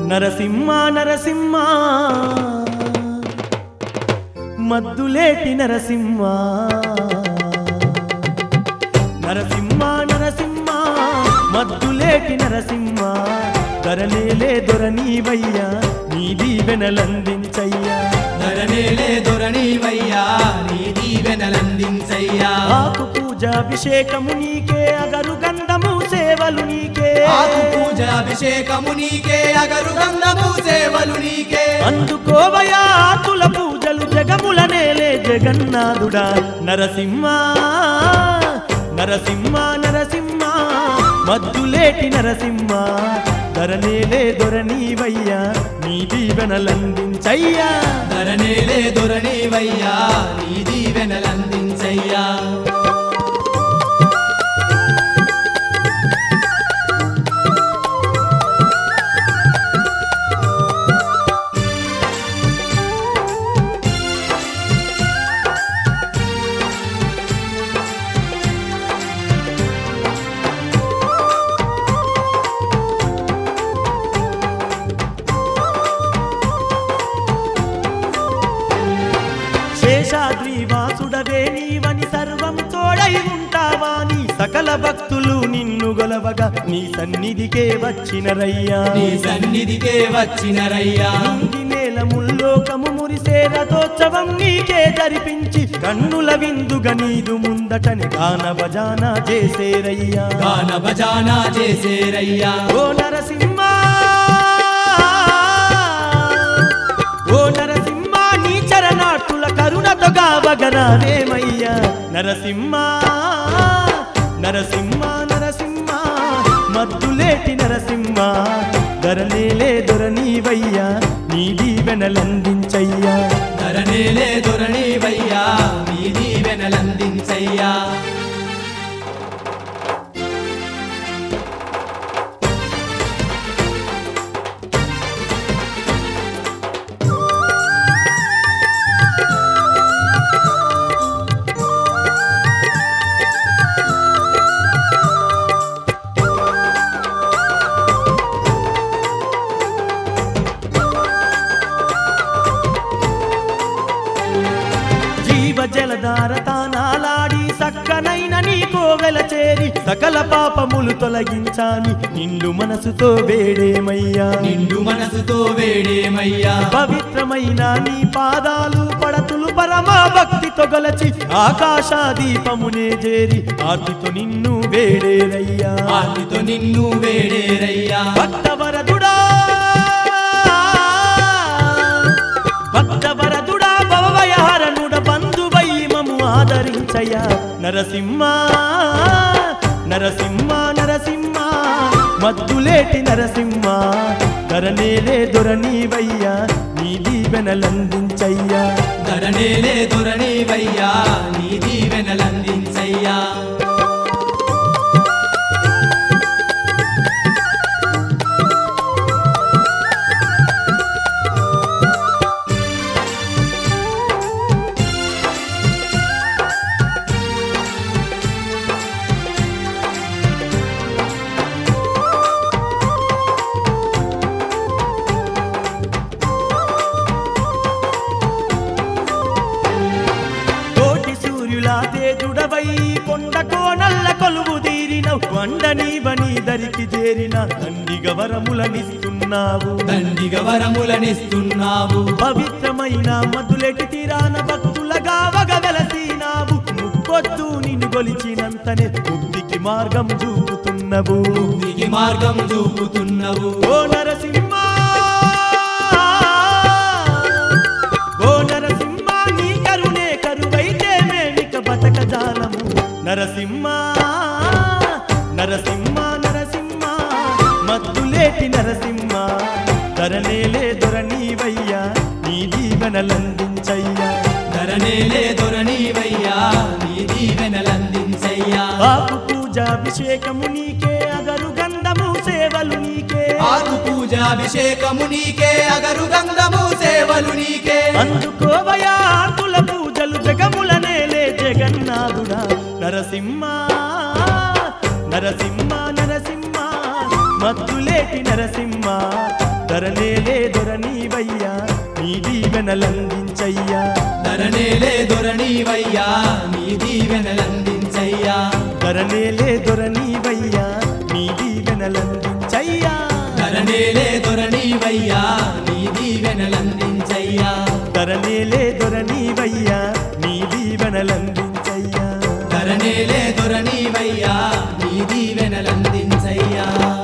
నరసింహ నరసింహ మద్దులేటి నరసింహ నరసింహ నరసింహ మద్దులేటి నరసింహ ధరనేలే దొరనీవయ్యా నీ దీవెనలందించయ్యా ధరనేలే దొరనీవయ్యా నీ దీవెనలందించయ్యా ఆకు పూజాభిషేకము నీకే అగరు గంధము సేవలు నీకే ఆకు పూజాభిషేకము నీకే అగరు గంధము సేవలు నీకే అందుకోవయా ఆకుల పూజలు జగముల నేలే జగన్నాథుడా నరసింహ నరసింహ నరసింహ మద్దులేటి నరసింహ ధరనేలే దొరనీవయ్యా నీ దీవెనలందించయ్యా ధరనేలే దొరనీవయ్యా నీ దీవెనలందించయ్యా శేషాద్రివాసుడవే నీవని సర్వం తోడై ఉంటావాని సకల భక్తులు నిన్ను గొలవగా నీ సన్నిధికే వచ్చినరయ్యా నీ సన్నిధికే వచ్చినరయ్యా నింగి నేల ముల్లోకము మురిసే రథోత్సవం నీకే జరిపించి కన్నుల విందుగా నీదు ముందటని గాన భజానా చేసేరయ్యా గాన భజానా చేసేరయ్యా ఓ నరసింహ ఓ నరసింహ నీ చరణాటుల కరుణతో గావగరావేమయ్యా నరసింహ నరసింహ నరసింహ మద్దులేటి నరసింహ ధరనేలే దొరనీవయ్యా నీ దీవెనలందించయ్యా ధరనేలే దొరనీవయ్యా నీ దీవెనలందించయ్యా జలధార తానాలాడి సక్కనైన నీ కోవెల చేరి సకల పాపములు తొలగించాని నిండు మనసుతో వేడేమయ్యా నిండు మనసుతో వేడేమయ్యా పవిత్రమైన నీ పాదాలు పడతులు పరమా భక్తితో గలచి ఆకాశాదీపమునే చేరి ఆర్తితో నిన్ను వేడేరయ్యా ఆర్తితో నిన్ను వేడేరయ్యా భక్తవరదుడా భక్తవరదుడా భవభయహరణుడ బంధువై మము ఆదరించయ్యా నరసింహ నరసింహ నరసింహ మద్దులేటి నరసింహ ధరనేలే దొరనీవయ్యా నీ దీవెనలందించయ్యా ధరనేలే దొరనీవయ్యా నీ దీవెనలందించయ్యా తేజుడవై కొండ కోనల్ల కొలువు తీరినవు కొండనీవని దరికి చేరిన దండిగ వరములనిస్తున్నావు దండిగ వరములనిస్తున్నావు పవిత్రమైన మధులెటి తీరాన భక్తులగా వగవెలసినావు ముప్పొద్దు నిన్ను గొలిచినంతనే ముక్తికి మార్గం చూపుతున్నవు ముక్తికి మార్గం చూపుతున్నవు ఓ నరసింహ ఓ నరసింహ నీ కరుణే కరువైతే మేమిక బతకజాలము నరసింహ నరసింహ నరసింహ మద్దులేటి నరసింహ ధరనేలే దొరనీవయ్యా నీ దీవెనలందించయ్యా ధరనేలే దొరనీవయ్యా నీ దీవెనలందించయ్యా ఆకు పూజాభిషేకము నీకే అగరు గంధము సేవలు నీకే ఆకు పూజాభిషేకము నీకే అగరు గంధము సేవలు నీకే అందుకోవయా ఆకుల పూజలు జగముల నేలే జగన్నాథుడా నరసింహ నరసింహ నరసింహ మద్దులేటి నరసింహ ధరనేలే దొరనీవయ్యా నీ దీవెనలందించయ్యా ధరనేలే దొరనీవయ్యా నీ దీవెనలందించయ్యా ధరనేలే దొరనీవయ్యా నీ దీవెనలందించయ్యా ధరనేలే దొరనీవయ్యా నీ దీవెనలందించయ్యా ధరనేలే దొరనీవయ్యా నీ దీవెనలందించయ్యా ధరనేలే దొరనీవయ్యా నీ దీవెనలందించయ్యా